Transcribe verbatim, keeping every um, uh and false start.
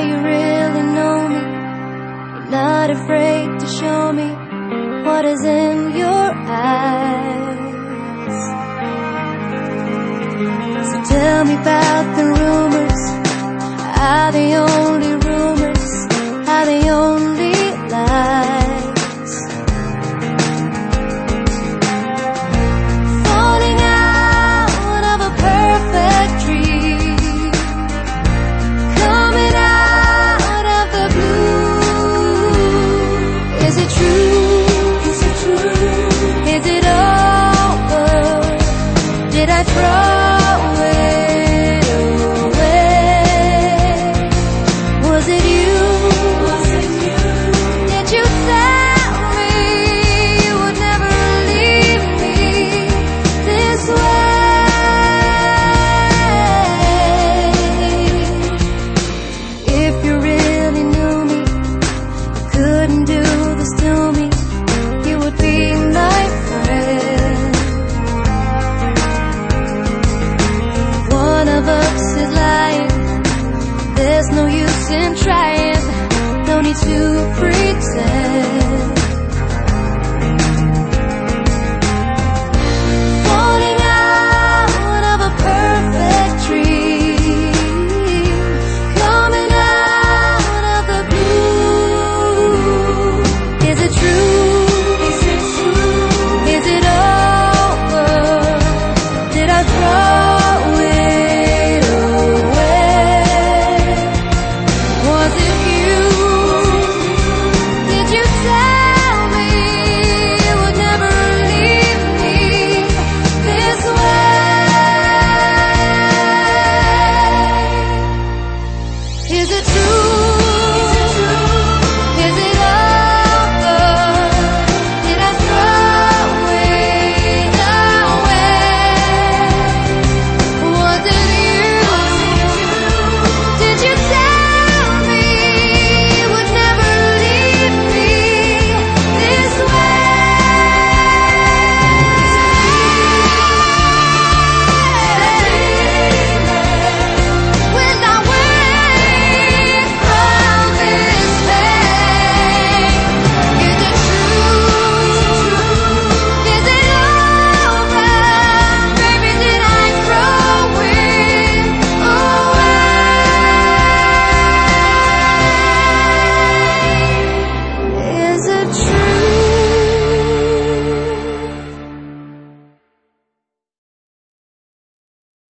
you really know me? You're not afraid to show me what is in your eyes. So tell me about the rumors. Are they only rumors? Are they only lies? Falling out of a perfect dream, coming out of the blue. Is it true? Is it true? Is it over? Did I throw